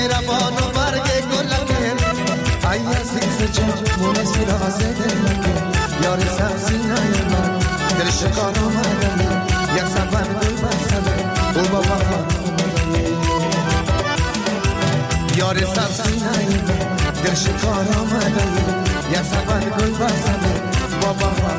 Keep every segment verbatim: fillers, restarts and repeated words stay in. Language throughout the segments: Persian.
روان و برگ گلکه ای عزیز جان مونسی رازه دلکه یار سبزی نیامد دل شکار آمده یک سفر گل بسده او با وفا یار سبزی نیامد دل شکار آمده یک سفر گل بسده با وفا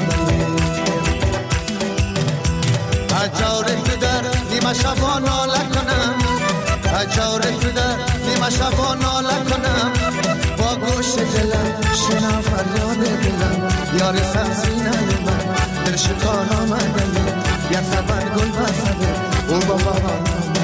اجاره تو در نیمه شبا ناله کنم اجاره تو در نیمه شبا ناله کنم با گوش دلم شنم فریاد دلم یار سبزی نیامد دل شکار آمده یک سفر گل بسده او با بهار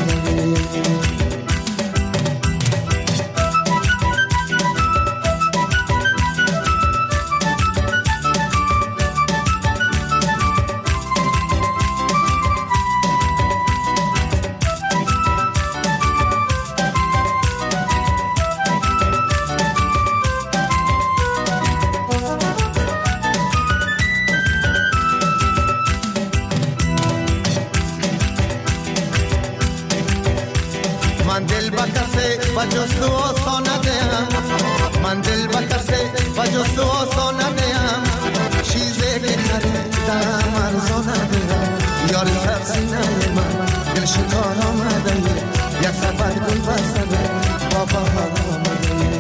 من دل بکسه و جستو آسان ندیم من دل بکسه و جستو آسان ندیم چیزی که خریدم ارزان ندیم یار سبزی ندیم دل شکار آمده یک سفر گل بسده با بهار آمده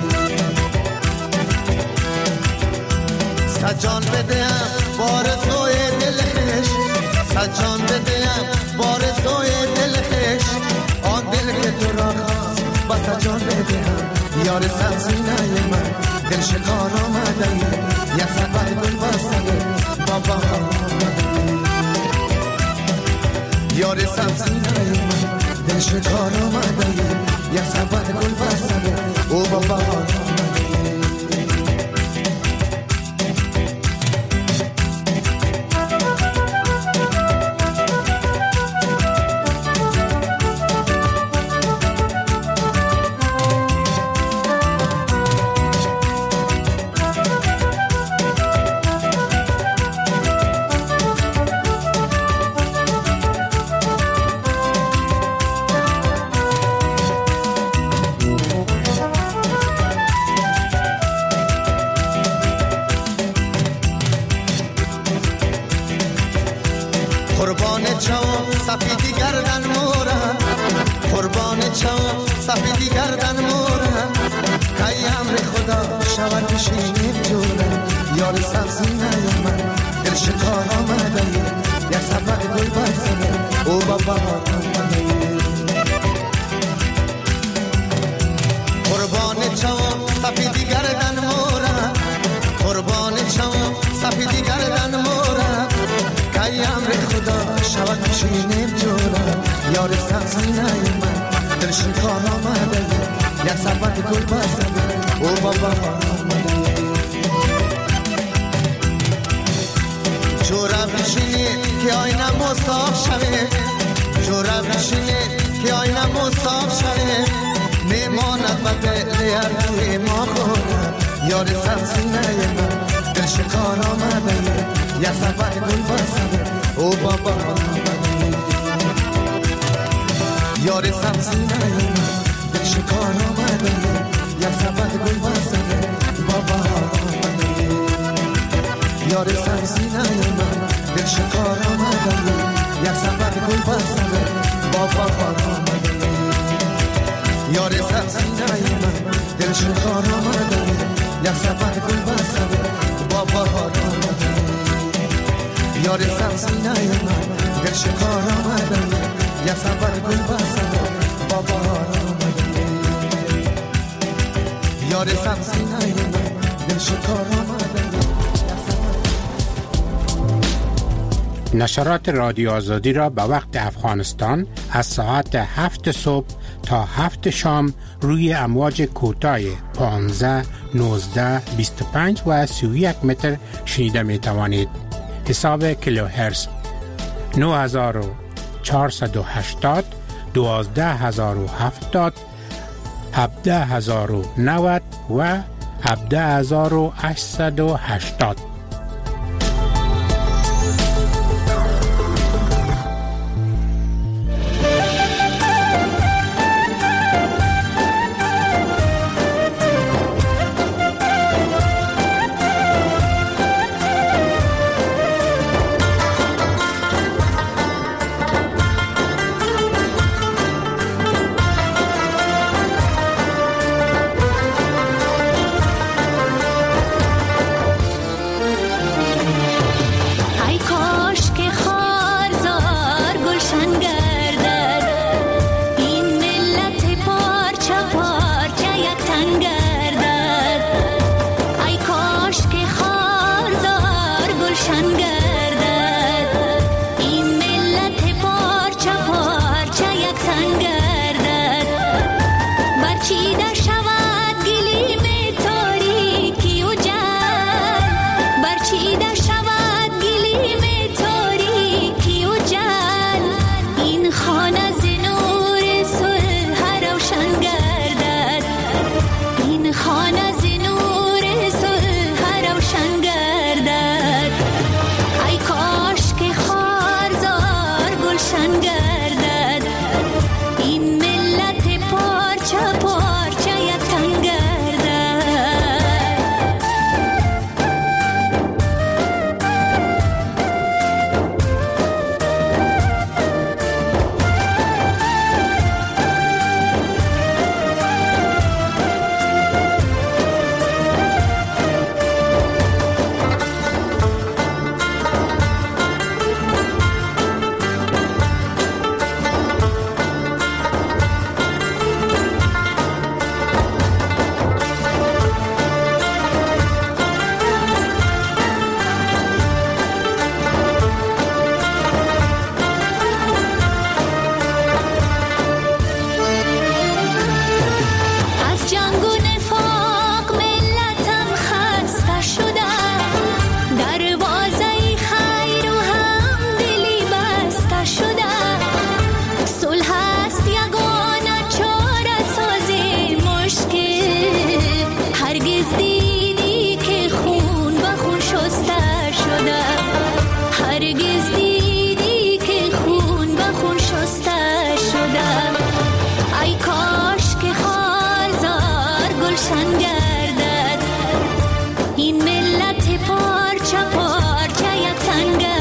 سجان بدیم بار سوی دل خش سجان بدیم بار سوی دل خش آن دل که تو را خواست بس جان بدهم یار سبزی نیامد دل شکار آمده یک سفر گل بسده با بهار آمده یار سبزی نیامد دل شکار آمده یک سفر گل بسده او با بهار قربان چاو سفیدی گردن مورم قربان چاو سفیدی گردن مورم که امر خدا شود بشینیم جورم یار سبزی نیامد دل شکار آمده یک سفر گل بسده او با بهار آمده قربان چاو سفیدی گردن مورم قربان چاو سفیدی گردن مورم که امر خدا شود بشینیم جورم یار سبزی نیامد دل شکار آمده یک سفر گل بسده او با بهار آمده جورم بشینید که آینه مصاف شوه جورم بشینید که آینه مصاف شوه میماند و دل هر توی ما خورم یار سبزی نیامد دل شکار آمده یک سفر گل بسده او با بهار آمده یار سبزی نیامد دل شکار آمده یک سفر گل بسده با بهار آمده یار سبزی نیامد دل شکار آمده یک سفر گل بسده با بهار آمده یار سبزی نیامد دل شکار آمده یک سفر گل بسده با بهار آمده یار سبزی نیامد دل شکار آمده یک سفر گل بسده با بهار آمده یار سبزی نیامد دل شکار آمده. نشرات رادیو آزادی را به وقت افغانستان از ساعت هفت صبح تا هفت شام روی امواج کوتاه پانزده، نوزده، بیست و پنج و سی و یک متر شنیده می توانید. حساب کیلوهرتز نه هزار و چهارصد و هشتاد، دوازده هزار و هفتاد، هفده هزار و نود و هفده هزار و هشتصد و هشتاد. گلشن گردد. این ملت پارچه پارچه یک تن گردد.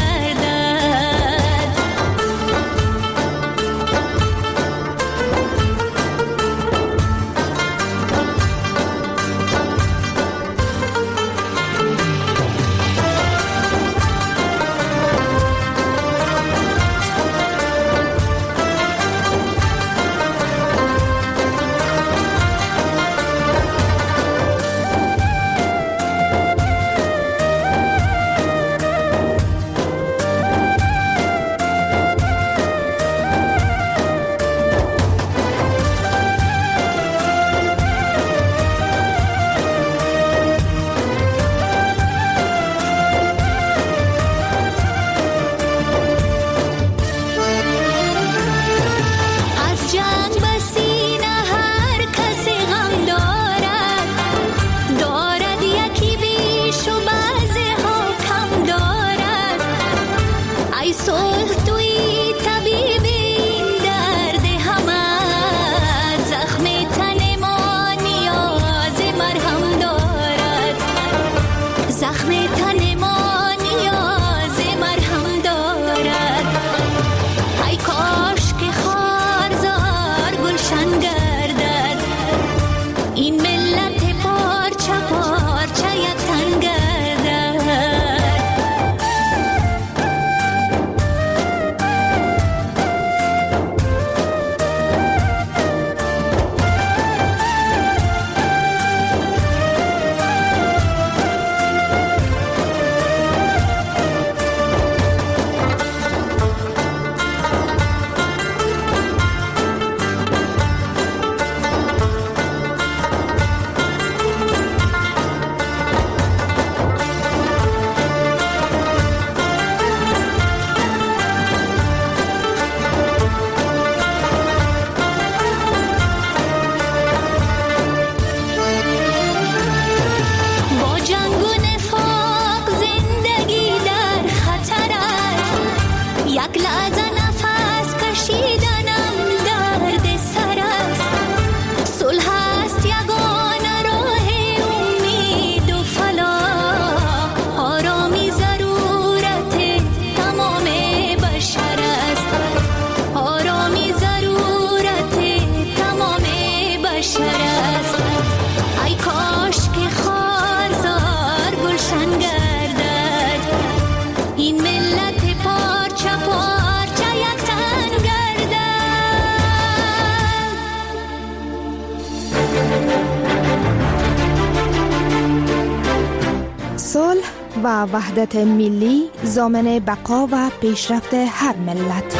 و وحدت ملی ضامن بقا و پیشرفت هر ملت.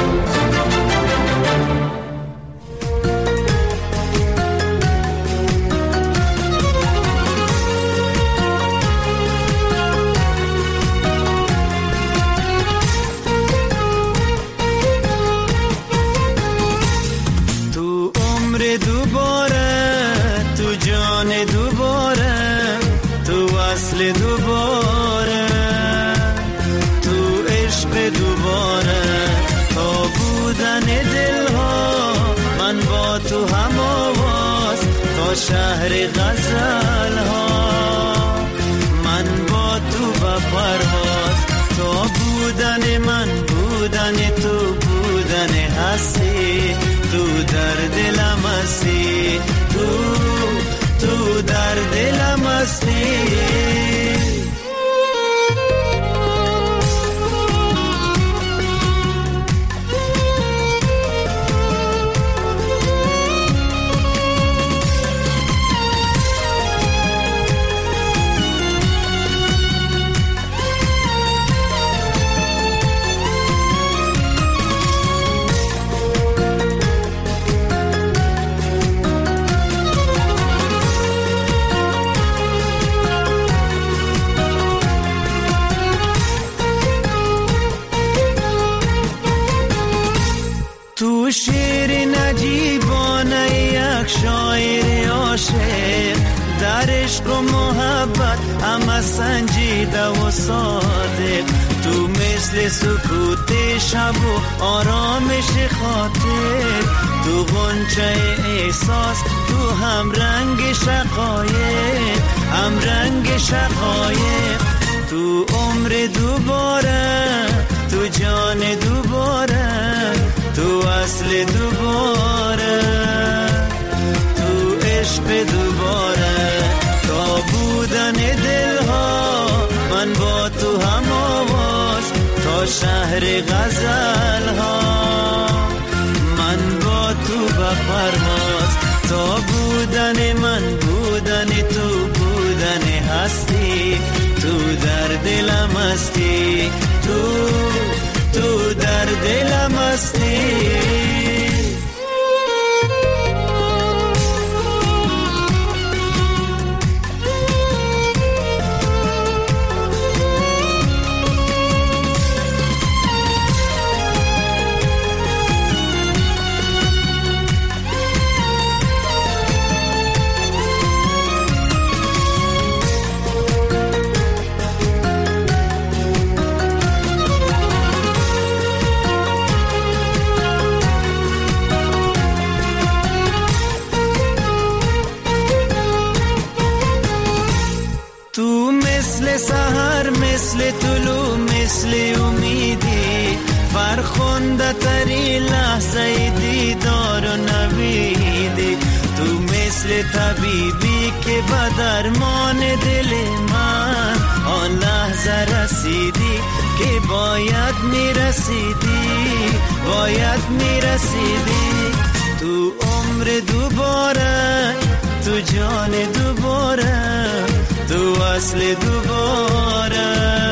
تو عمر دوباره، تو جان دوباره، تو وصل دوباره، تو عشق دوباره، تا بودن دلها من با تو هم آواز، تا شهر غزل ها من با تو و پرواز، تا بودن من بودن تو بودن هستی، تو در دلم هستی، تو تو در دلم هستی. تو شعر نجیبانه یک شاعر عاشق، در عشق و محبت همه سنجیده و صادق، تو مثل سکوت شب و آرامش خاطر، تو غنچه احساس، تو هم رنگ رنگ شقایق، هم رنگ شقایق. تو عمر دوباره، تو جان دوباره، تو اصل دوباره، تو عشق دوباره. تا بودن دلها من با تو هم آواز، تا شهر غزل ها من با تو بپرواز. تا بودن من بودن تو، بودن هستی تو در دلم هستی، تو تو در دلم هستی. سحر مثل طلوع مثل امیدی، فرخنده تری لحظه دیدار و نویدی. تو مثل طبیبی که به درمان دل من آن لحظه رسیدی که باید میرسیدی، باید میرسیدی. تو عمر دوباره، تو جان دوباره، تو اصل دوباره،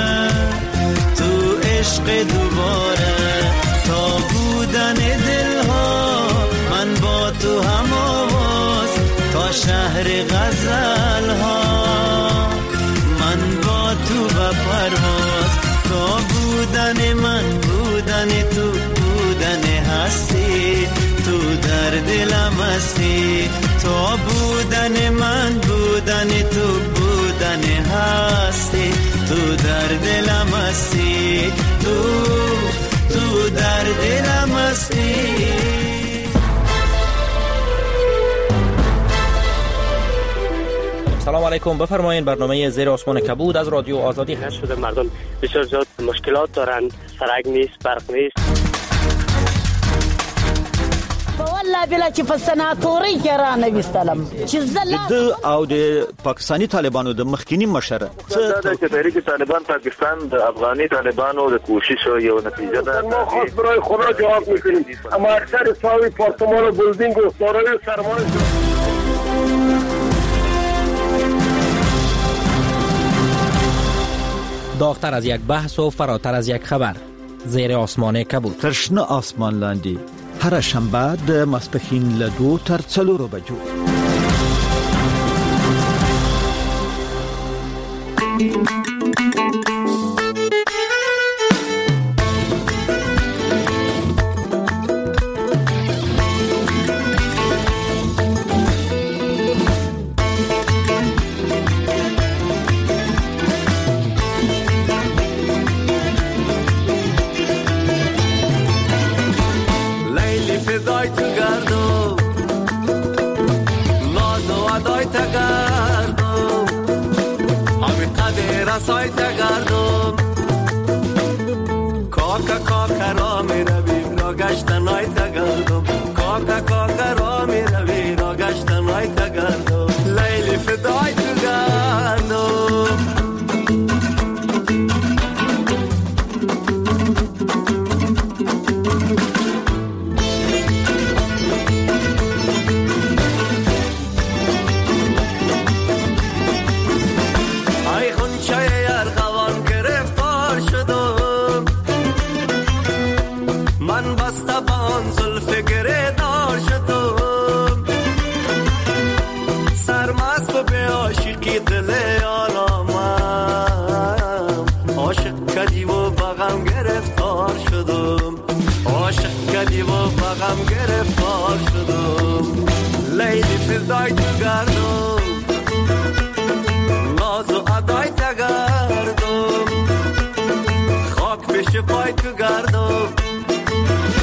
تو عشق دوباره. تا بودن دلها من با تو هم آواز، تا شهر غزل ها من با تو بپرواز. تا بودن من بودن تو، بودن هستی تو در دلم هستی. تا بودن من بودن تو، بودن هستی تو در دلم هستی، تو تو در دلم هستی. سلام علیکم، بفرمایید. برنامه زیر آسمان کبود از رادیو آزادی هست. شده مردم بسیار زیاد مشکلات دارن، سرک نیست، برق نیست. والله بلا چې په سناتوري کې را نه وستلم چې زله د او د پاکستانی طالبانو د مخکینی مشره دا چې تحریک طالبان پاکستان د افغاني طالبانو د کوشش یو نتیجه ده. ما خو برای خدا جواب میکنیم، اما اکثر ساوی پارتمان و بلدینگ و سارای سرمایه داغتر از یک بحث و فراتر از یک خبر. زیر آسمان کبود، ترشنه آسمان لاندی، هر شنبه د ماسپښین له دوه تر څلورو بجو.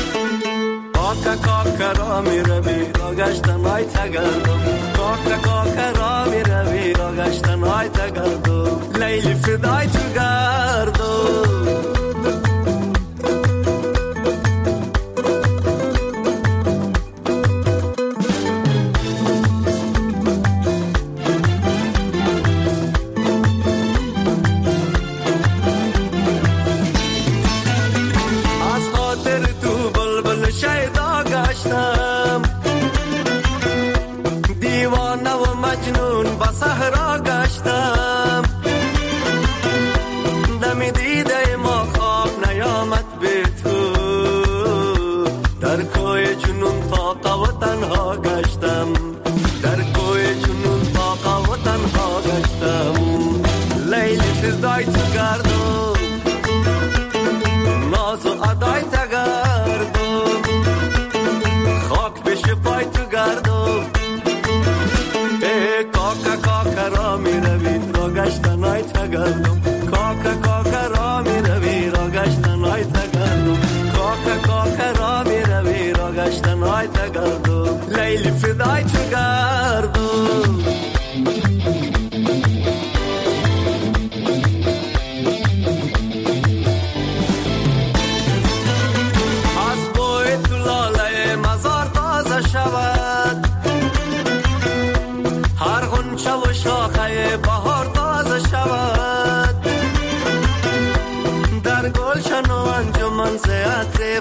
Kaka kaka ra mi rabi, ragashtan ay tagardum. Kaka kaka مجنون با صحرا گشتم، دم دیده ما خواب نیامد به تو، در کوی جنون طاقه و تنها گشتم، در کوی جنون طاقه و تنها گشتم. لیلی فردای تو گردم، ناز و ادای تو گردم، خاک بش پای تو گردم. ای کاکا کاکا را می روی را گشتن های تو گردم، کاکا کاکا را می روی را گشتن های تو گردم، کاکا کاکا را می روی را گشتن های تو گردم. لیلی فردای تو گردم. هر غنچه و شاخه بهار تازه شود، در گلشن و انجمن زیعت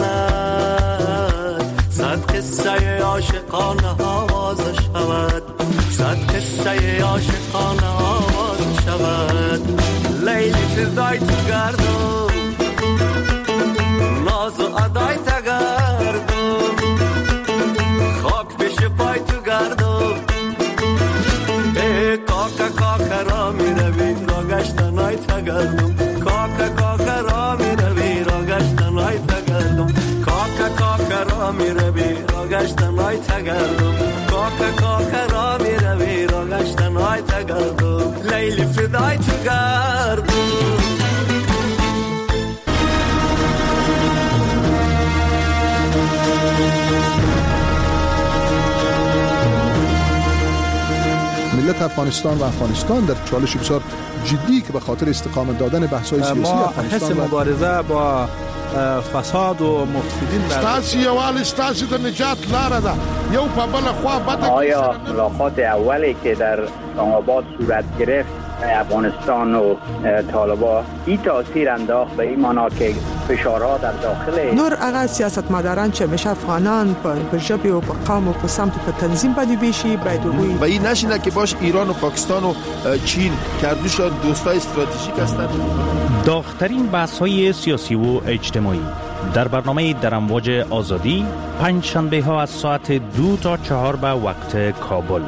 بدنت، صد قصه عاشقانه آواز شود، صد قصه عاشقانه آواز شود. لیلی فردای تو گردم، ناز و ادای تو گردم، خاک بش پای تو گردم. ای کاکا کاکا را می روی را گشتن های تو گردم، کاکا کاکا را می روی را گشتن های تو گردم، کاکا کاکا را می روی را گشتن های تو گردم، کاکا کاکا را می روی را گشتن های تو گردم. لیلی فدای تو گردم. ملت افغانستان و افغانستان در چالش بسیار جدی که به خاطر استقامت دادن بحث‌های سیاسی افغانستان ما حس مبارزه با فساد و مفسدین ستاسي یوال ستاسي د نجات لاره ده یو په بل خوا بده. آیا ملاقات اولی که در اسلام آباد صورت گرفت افغانستان و طالبان این تاثیر انداخت به این معنا که فشارها در داخل نور هغه سیاستمداران چې مشه افغانان په ژبه او په قوم او په سمت په تنظیم باندې بشي باید وي و این نشینه که باش ایران و پاکستان و چین کردوشان دوستای استراتژیک هستند. داغ‌ترین بحث‌های سیاسی و اجتماعی در برنامه در امواج آزادی پنج شنبه ها از ساعت دو تا چهار به وقت کابل.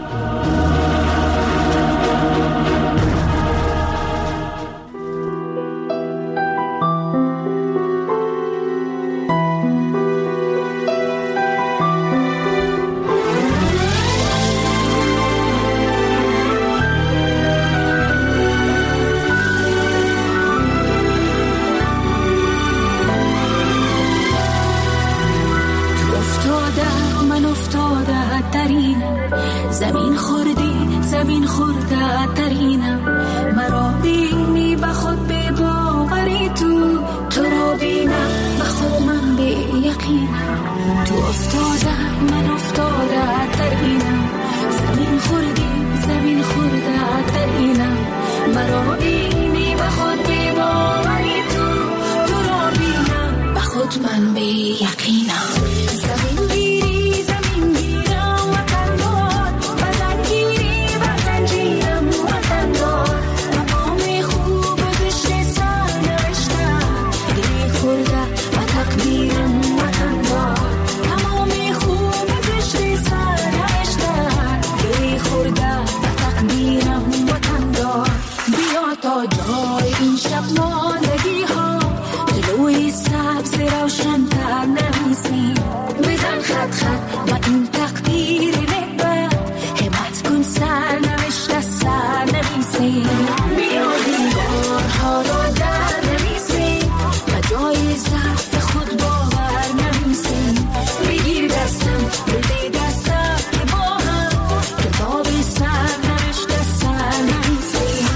زمین خوردی زمین خورده ترینم مرا بینی به خود به باوری تو تو را بینم به خود من به یقینم تو افتاده من افتاده ترینم زمین خوردی زمین خورده ترینم مرا بینی به خود به باوری تو تو را بینم به خود من به یقینم زمین گیری زمین گیرم وطن دار وطن گیری وطن جیرم وطن دار تمام خوب زشت سر نوشتم گیری خورده و تقدیرم وطن دار تمام خوب زشت سر نوشتم گیری خورده و تقدیرم وطن دار بیا تا جای این شب ماندگی ها دلوی سبز روشن تر نمیسیم بزن خط خط و این تقدیر نهبت همت کن سر نوشته سر نمیسیم بیا دیوارها را در نمیسیم و جای ضعف خود باور نمیسیم بگیر دستم بده دستم که با هم کتاب سر نوشته سر نمیسیم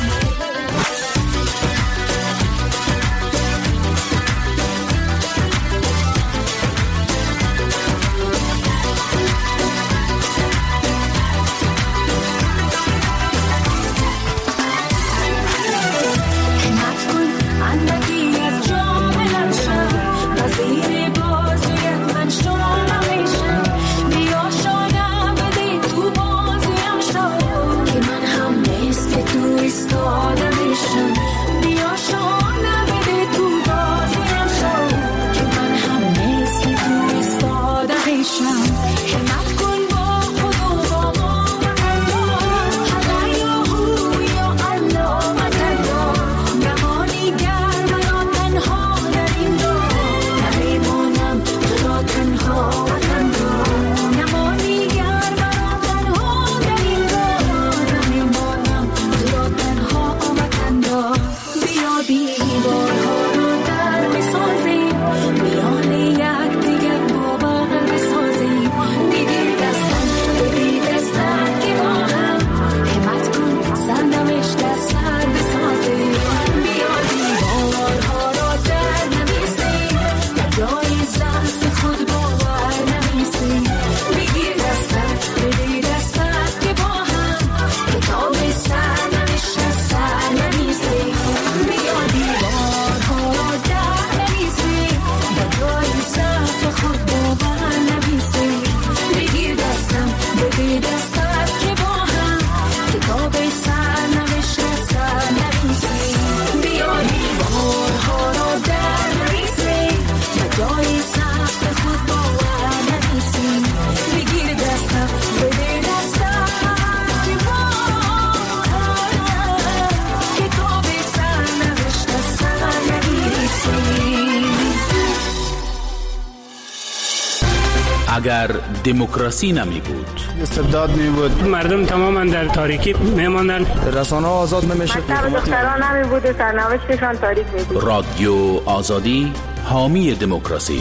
اگر دموکراسی نمی بود، استبداد می بود، مردم تماما در تاریکی می ماندن، رسانه ها آزاد نمیشه، مکتب دختران نمی بود و سرنوشتشان تاریک می بود. رادیو آزادی حامی دموکراسی.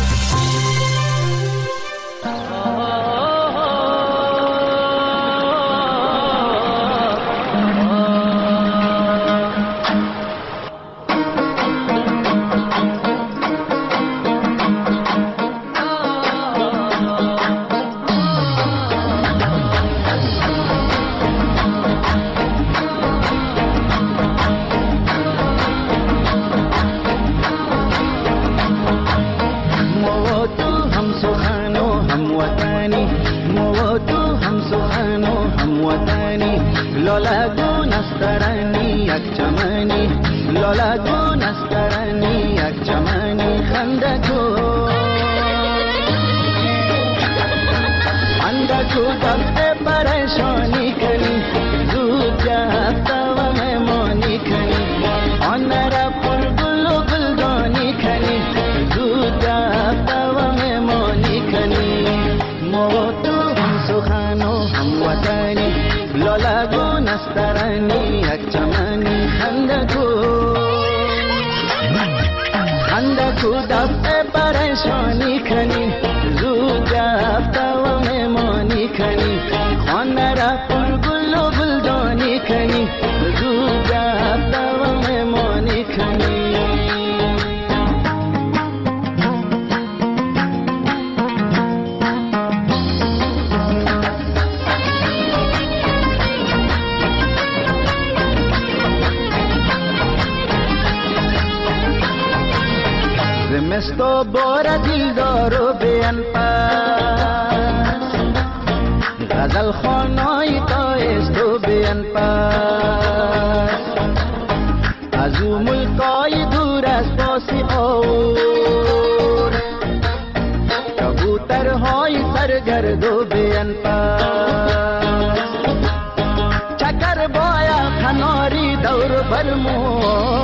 زمستو بورا دل دارو بیان پاس غزل خانای تایستو بیان پاس ازو ملکای دور از پاسی آور کبوترهای سرگردو بیان پاس چکر بایا کناری دور برمو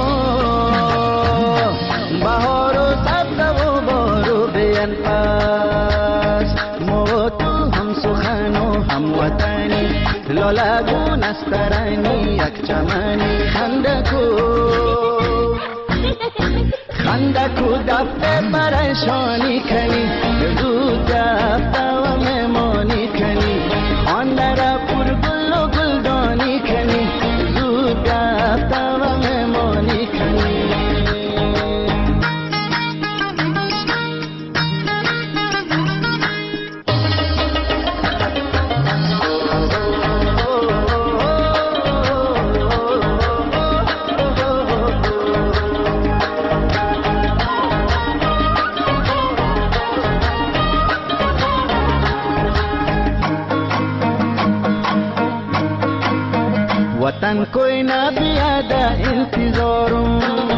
بهار و سبز و بارو بیان پاس مو تو هم سخن و هم وطنی لالگون استرانی یک چمنی خندکو خندکو دفته پریشانی کنی زود دفته و مهمانی کنی آن را پر گل و گلدانی کنی زود دفته و مهمانی کنی वतन कोई ना बियादा इंतजारों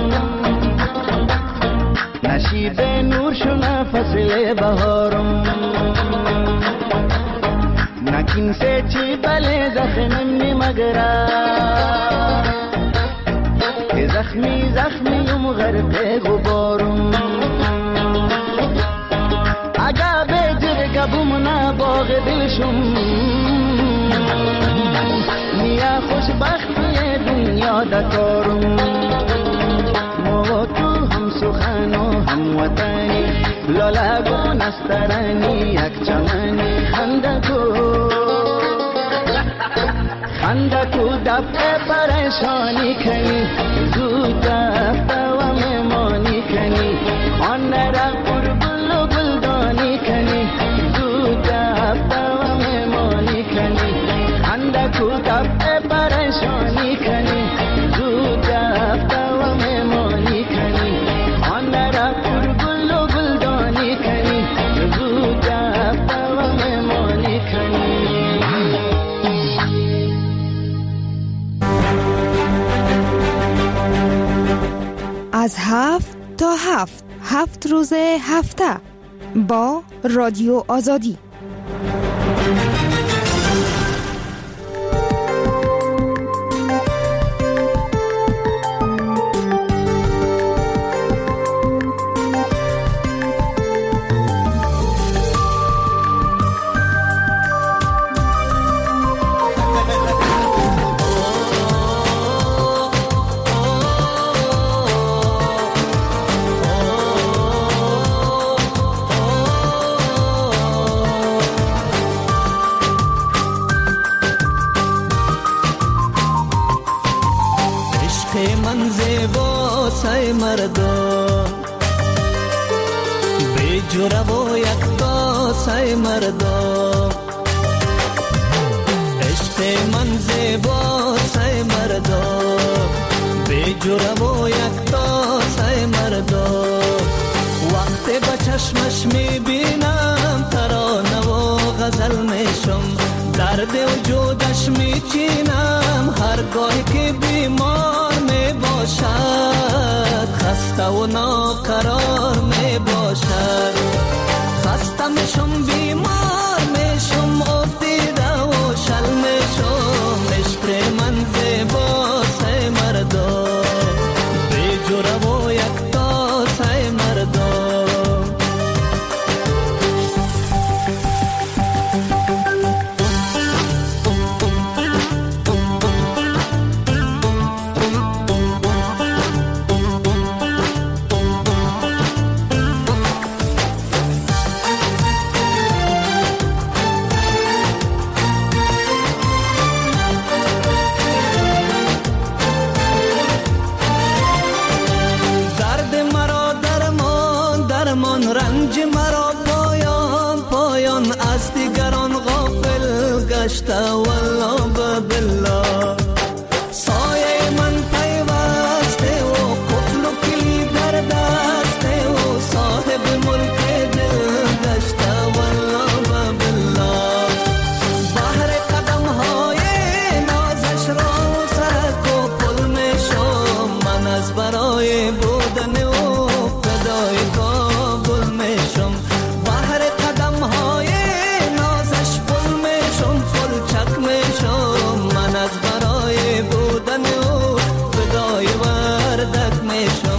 नशीब नूर शुना फसले बहारों नकिन से ची बले जख्मी मगरा के जख्मी जख्मी युम गरक़े गुबारों आगा बेजर गबुमना बाग दिलशुम نیا خوشبختی دنیا دکارم مو تو هم سخن و هم وطنی لالگون استرانی یک چمنی خندکو خندکو دفعه پریشانی کنی زود دفته و مهمانی کنی آن را پر گل و گلدانی کنی زود دفته و مهمانی کنی خندکو دفعه پریشانی کنی زود دفته و مهمانی کنی آن را پر گل و گلدانی کنی زود دفته و مهمانی کنی. از هفت تا هفت هفت روز هفته با رادیو آزادی. زیباست ای مردم، بی جوره و یکتاست ای مردم. عشق من زیباست ای مردم، بی جوره و یکتاست ای مردم. وقتی به چشمش میبینم ترانه و غزل میشم، درد وجودش میچینم هرگاهی که بیمار میباشد، خسته و ناقرار میباشد. خسته میشم بیمار میشم افتیده و شل میشم. عشق من زیباست ای مردم، بی جوره و یکتاست ای مردم. رنج مرا پایان پایان از دیگران غافل گشته والله بالله. سایه من پیوسته و قفل و کلید در دسته و صاحب ملک دل گشته والله بالله. بحر قدم های نازش را سرک و پل می شم، من از برای بودن و فدای کابل میشم. بحر قدم های نازش پل میشم، پل چک میشم، من از برای بودن و فدای وردک میشم.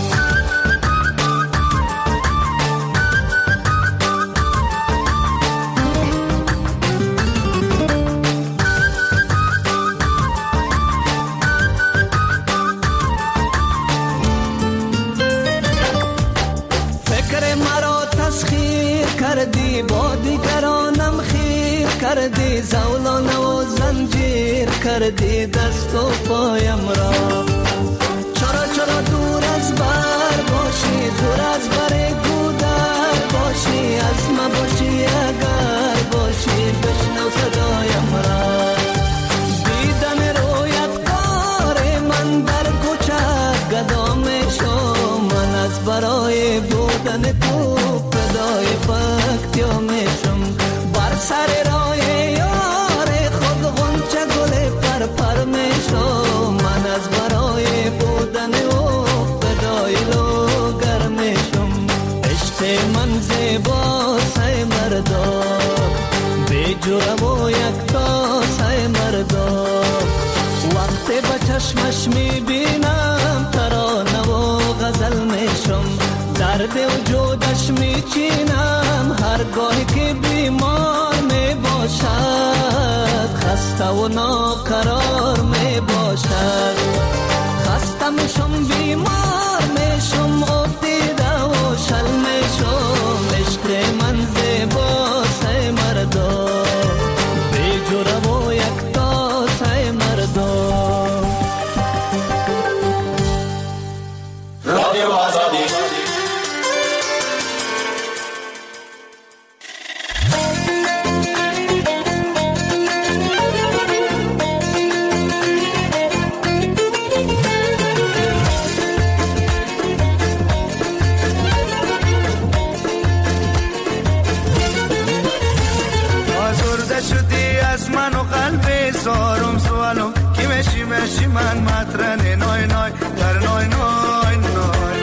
کردی با دیگرانم خیر کردی، زولانه و زنجیر کردی دست و پایم را. چرا چرا دور از بر باشی، دور از بر گودر باشی، از ما باشی اگر باشی بشنو صدایم را. دیدن رویت کار من در کوچه گدا میشم، من از برای بودن تو فدای فکتیا میشم. بر سر راه یار خود غنچه گل پر پر میشم، من از برای بودن او فدای لوگر میشم. عشق من زیباست ای مردم، بی جوره و یکتاست ای مردم. وقتی به چشمش میبینم ترانه و غزل میشم، درد وجودش میچینم هرگاهی که بیمار میباشد، خسته و ناقرار میباشد. خسته میشم بیمار میشم افتیده و شل میشم. عشق من زیباست ای مردم، بی جوره و یکتاست ای مردم. رادیو آزادی سارم سوالم کی مشی مشی من مطرنه نای نای در نای نای نای.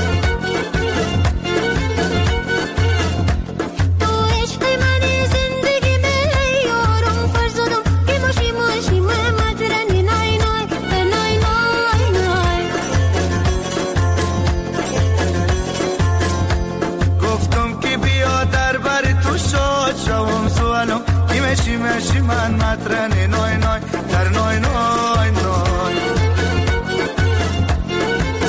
تو عشق من زندگی می یارم فرزادم کی مشی مشی من مطرنه نای نای در نای نای نای. گفتم کی بیا در بر تو شاد شوم سوالم کی مشی مشی من مطرنه نای نای در نای نای نای.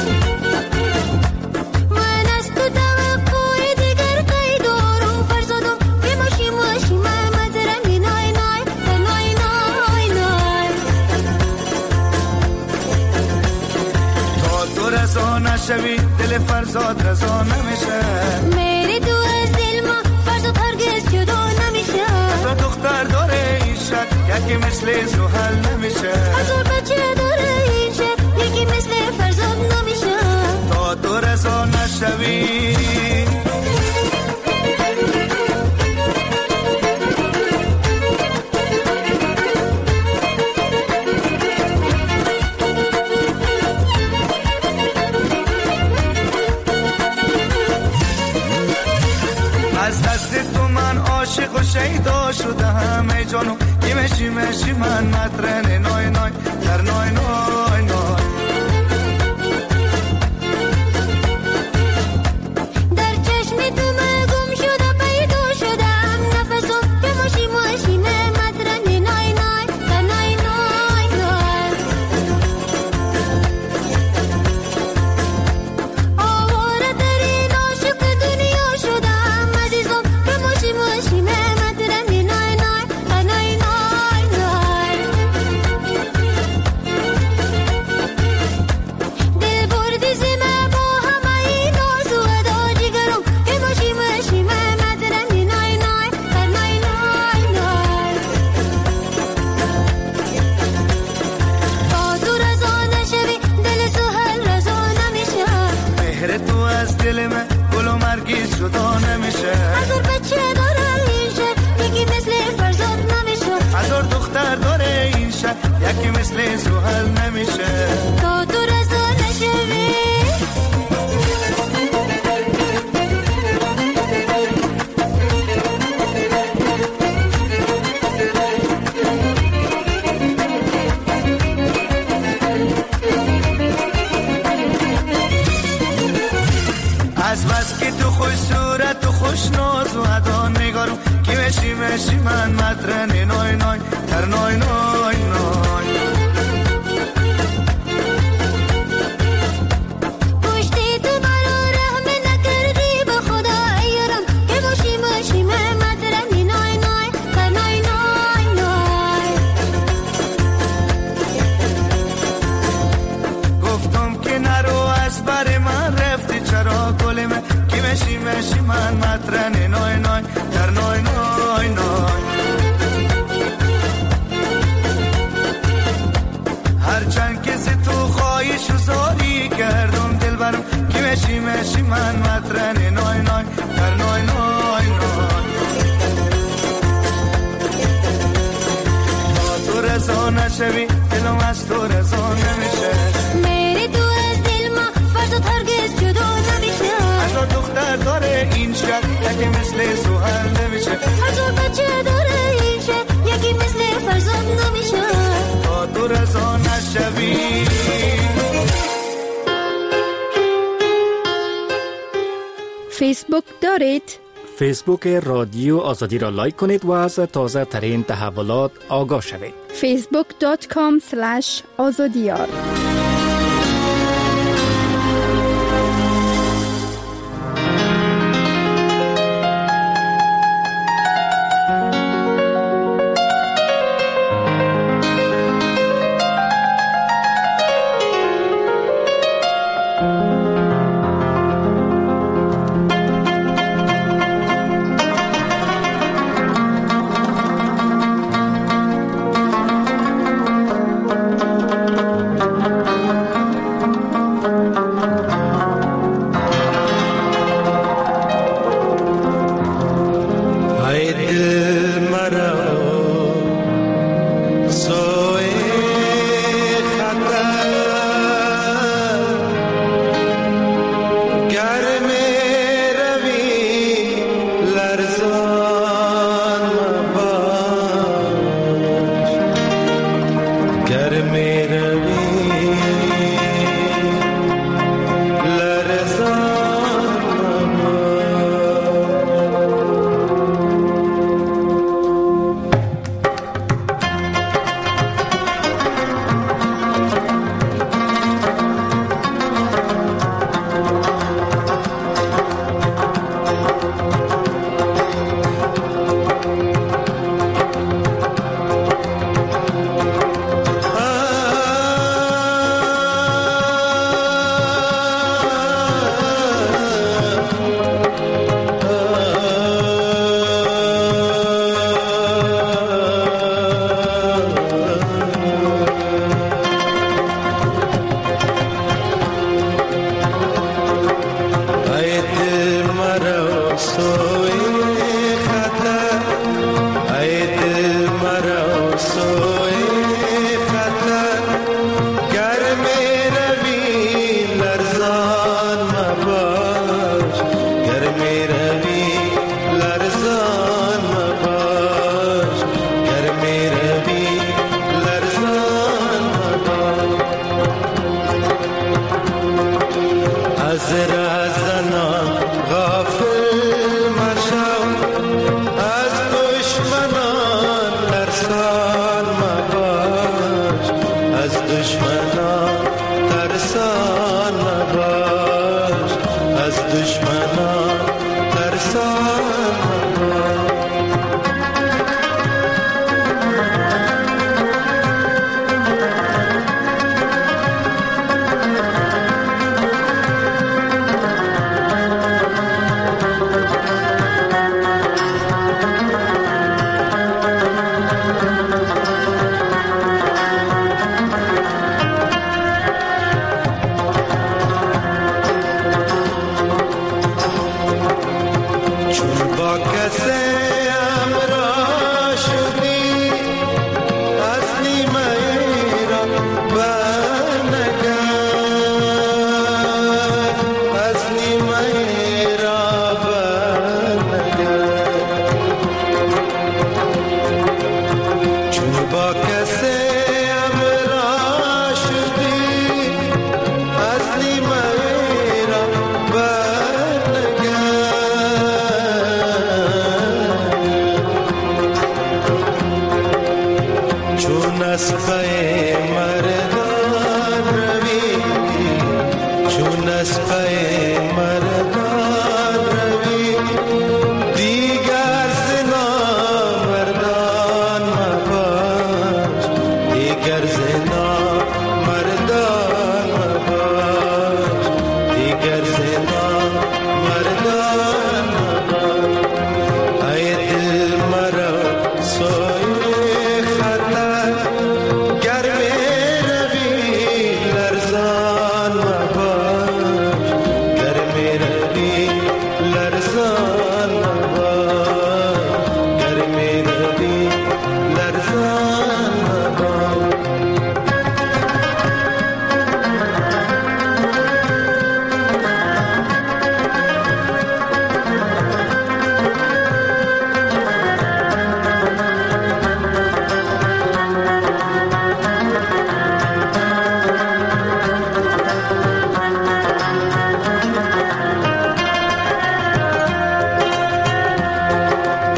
رضا نشوی دل فرزاد رضا نمیشه. میری تو از دل ما فرزاد هرگز جدا نمیشه. هزار دختر داره این شهر یکی مثل زحل نمیشه. هزار بچه داره این شهر یکی مثل فرزاد نمیشه. تا تو رضا نشوی از دست تو من عاشق و شیدا شدم ای جانو کی مشی مشی من مطرن نای نای در نای نای نای در چشم تو من گم شده پیدا شدم نفسم که مشی مشی من مطرن نای نای در نای نای نای آواره در این عاشق دنیا شدم عزیزم که مشی مشی من مطرن نای نای در نای نای نای دل بردی زمه با همه این ناز و ادا جگرم که مشی مشی من مطرن نای نای در نای نای نای تا تو رضا نشوی دل سهل رضا نمیشه. مهر تو از دل من گل و مرگیز جدا نمیشه. هزار بچه داره این شهر یکی مثل فرزاد نمیشه. هزار دختر داره این شهر یکی مثل زحل نمیشه. تا تو رضا نشوی از بس که تو خوش صورت و خوش ناز و ادا نگارم کی مشی مشی من مطرن نای نای در نای نای نای پشتی تو مرا رحم نکردی به خدا ایرم که مشی مشی من مطرن نای نای در نای نای نای گفتم که نرو از بر من رفتی چرا گل من کی مشی مشی من مطرن نای نای در نای نای نای هرچند که ز تو خواهش و زاری کردم دل برم کی مشی مشی من مطرن نای نای در نای نای نای تا تو رضا نشوی دلم از تو رضا نمیشه. میری تو از دل ما فرزاد هرگز جدا نمیشه. هزار دختر داره این شهر یکی مثل زحل نمیشه. هزار بچه داره این شهر یکی مثل فرزاد نمیشه. تا تو رضا نشوی فیسبوک دارید؟ فیسبوک رادیو آزادی را لایک کنید و از تازه ترین تحولات آگاه شوید. فیسبوک دات کام سلش آزادیار. چون از پی مردان روی چون از پی مردان روی دیگر زنا مردان مباش دیگر زنا مردان مباش دیگر زنا مردان مباش ای دل مرا سوی خطر گرم روی لرزان مباش گرم روی لرزان مباش گرم روی لرزان مباش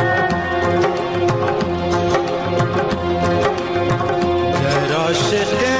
در عاشق